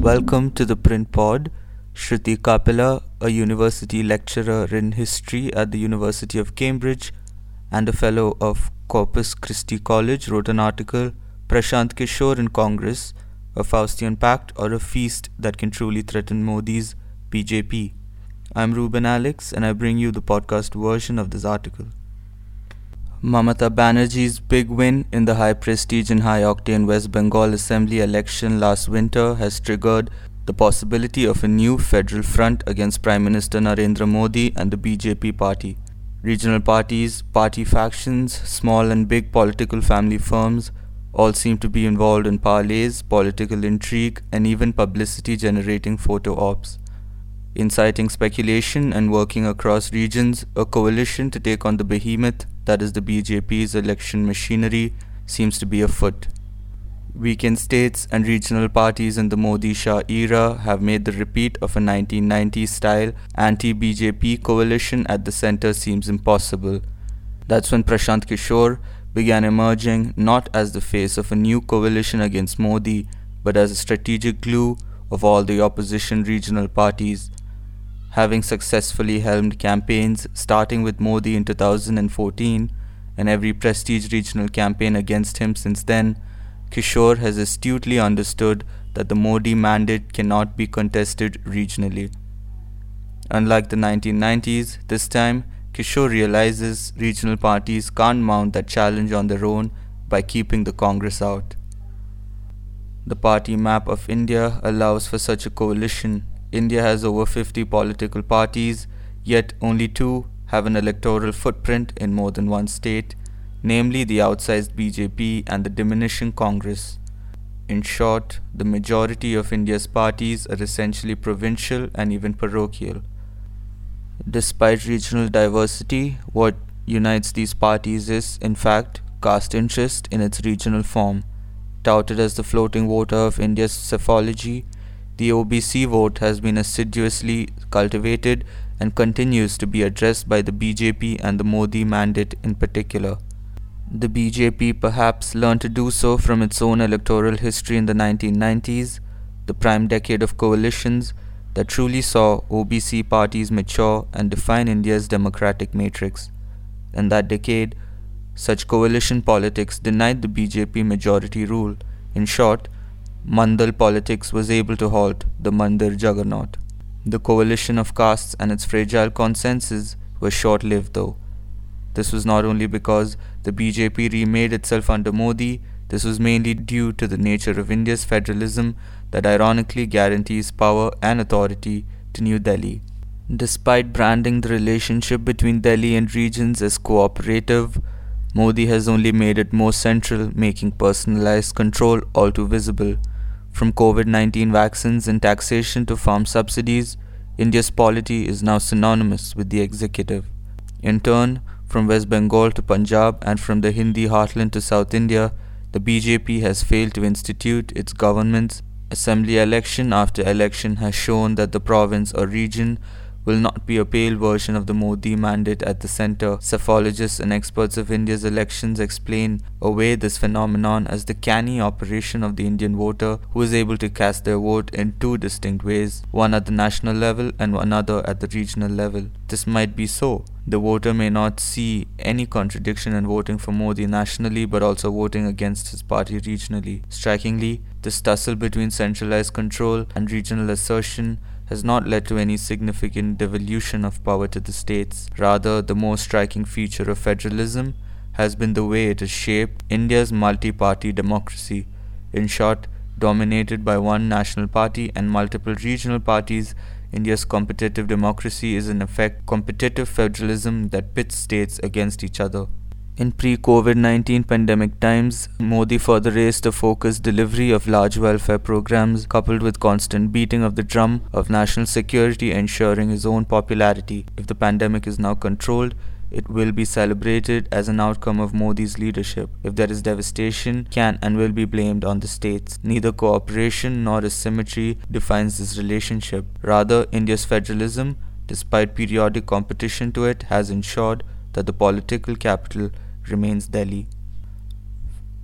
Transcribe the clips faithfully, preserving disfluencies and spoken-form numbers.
Welcome to the Print Pod. Shruti Kapila, a university lecturer in history at the University of Cambridge and a fellow of Corpus Christi College, wrote an article, Prashant Kishore in Congress, a Faustian pact or a feast that can truly threaten Modi's B J P. I'm Ruben Alex and I bring you the podcast version of this article. Mamata Banerjee's big win in the high-prestige and high-octane West Bengal Assembly election last winter has triggered the possibility of a new federal front against Prime Minister Narendra Modi and the B J P party. Regional parties, party factions, small and big political family firms all seem to be involved in parlays, political intrigue, and even publicity-generating photo ops. Inciting speculation and working across regions, a coalition to take on the behemoth that is the B J P's election machinery seems to be afoot. Weekend states and regional parties in the Modi-Shah era have made the repeat of a nineteen nineties-style anti-B J P coalition at the center seems impossible. That's when Prashant Kishore began emerging not as the face of a new coalition against Modi, but as a strategic glue of all the opposition regional parties. Having successfully helmed campaigns starting with Modi in two thousand fourteen and every prestige regional campaign against him since then, Kishore has astutely understood that the Modi mandate cannot be contested regionally. Unlike the nineteen nineties, this time Kishore realizes regional parties can't mount that challenge on their own by keeping the Congress out. The party map of India allows for such a coalition. India has over fifty political parties, yet only two have an electoral footprint in more than one state, namely the outsized B J P and the diminishing Congress. In short, the majority of India's parties are essentially provincial and even parochial. Despite regional diversity, what unites these parties is, in fact, caste interest in its regional form. Touted as the floating voter of India's psephology, the O B C vote has been assiduously cultivated and continues to be addressed by the B J P and the Modi mandate in particular. The B J P perhaps learned to do so from its own electoral history in the nineteen nineties, the prime decade of coalitions that truly saw O B C parties mature and define India's democratic matrix. In that decade, such coalition politics denied the B J P majority rule. In short, Mandal politics was able to halt the Mandir juggernaut. The coalition of castes and its fragile consensus were short-lived though. This was not only because the B J P remade itself under Modi, this was mainly due to the nature of India's federalism that ironically guarantees power and authority to New Delhi. Despite branding the relationship between Delhi and regions as cooperative, Modi has only made it more central, making personalized control all too visible. From COVID nineteen vaccines and taxation to farm subsidies, India's polity is now synonymous with the executive. In turn, from West Bengal to Punjab and from the Hindi heartland to South India, the B J P has failed to institute its governments. Assembly election after election has shown that the province or region will not be a pale version of the Modi mandate at the center. Psephologists and experts of India's elections explain away this phenomenon as the canny operation of the Indian voter who is able to cast their vote in two distinct ways, one at the national level and another at the regional level. This might be so. The voter may not see any contradiction in voting for Modi nationally but also voting against his party regionally. Strikingly, this tussle between centralized control and regional assertion has not led to any significant devolution of power to the states. Rather, the most striking feature of federalism has been the way it has shaped India's multi-party democracy. In short, dominated by one national party and multiple regional parties, India's competitive democracy is in effect competitive federalism that pits states against each other. In pre-COVID nineteen pandemic times, Modi further raised the focused delivery of large welfare programs coupled with constant beating of the drum of national security ensuring his own popularity. If the pandemic is now controlled, it will be celebrated as an outcome of Modi's leadership. If there is devastation, can and will be blamed on the states. Neither cooperation nor asymmetry defines this relationship. Rather, India's federalism, despite periodic competition to it, has ensured that the political capital remains Delhi.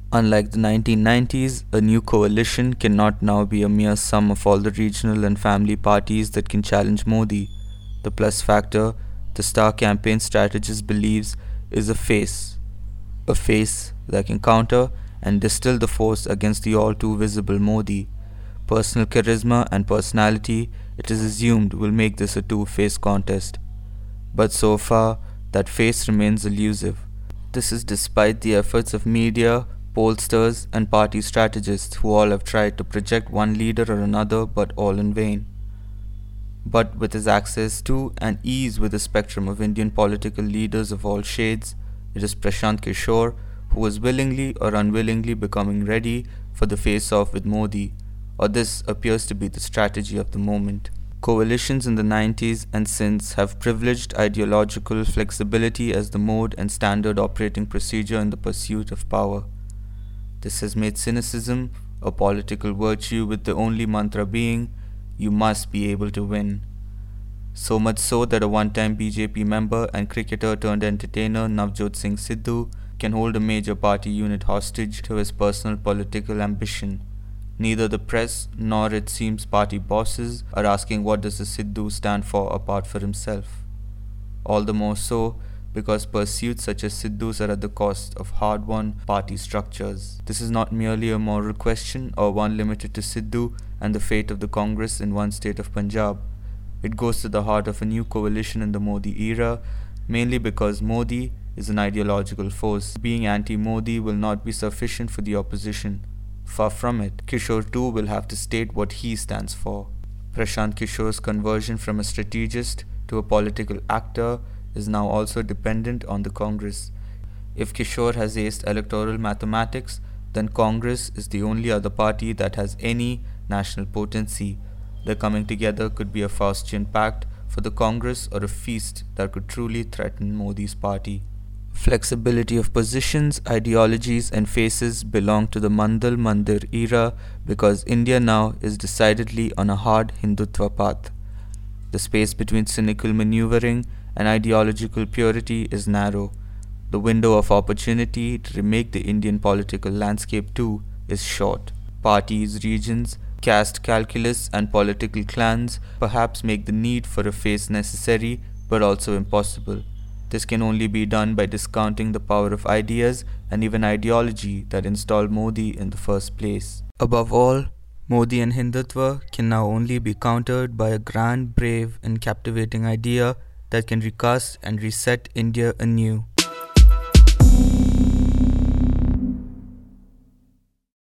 Unlike the nineteen nineties, a new coalition cannot now be a mere sum of all the regional and family parties that can challenge Modi. The plus factor, the star campaign strategist believes, is a face. A face that can counter and distill the force against the all too visible Modi. Personal charisma and personality, it is assumed, will make this a two-face contest. But so far, that face remains elusive. This is despite the efforts of media, pollsters, and party strategists who all have tried to project one leader or another, but all in vain. But with his access to and ease with the spectrum of Indian political leaders of all shades, it is Prashant Kishore who is willingly or unwillingly becoming ready for the face-off with Modi, or this appears to be the strategy of the moment. Coalitions in the nineties and since have privileged ideological flexibility as the mode and standard operating procedure in the pursuit of power. This has made cynicism a political virtue, with the only mantra being, you must be able to win. So much so that a one-time B J P member and cricketer turned entertainer Navjot Singh Sidhu can hold a major party unit hostage to his personal political ambition. Neither the press nor, it seems, party bosses are asking what does the Sidhu stand for apart from himself. All the more so because pursuits such as Sidhu's are at the cost of hard-won party structures. This is not merely a moral question or one limited to Sidhu and the fate of the Congress in one state of Punjab. It goes to the heart of a new coalition in the Modi era, mainly because Modi is an ideological force. Being anti-Modi will not be sufficient for the opposition. Far from it, Kishore too will have to state what he stands for. Prashant Kishore's conversion from a strategist to a political actor is now also dependent on the Congress. If Kishore has aced electoral mathematics, then Congress is the only other party that has any national potency. Their coming together could be a Faustian pact for the Congress or a feast that could truly threaten Modi's party. Flexibility of positions, ideologies and faces belong to the Mandal Mandir era because India now is decidedly on a hard Hindutva path. The space between cynical maneuvering and ideological purity is narrow. The window of opportunity to remake the Indian political landscape too is short. Parties, regions, caste calculus and political clans perhaps make the need for a face necessary but also impossible. This can only be done by discounting the power of ideas and even ideology that installed Modi in the first place. Above all, Modi and Hindutva can now only be countered by a grand, brave and captivating idea that can recast and reset India anew.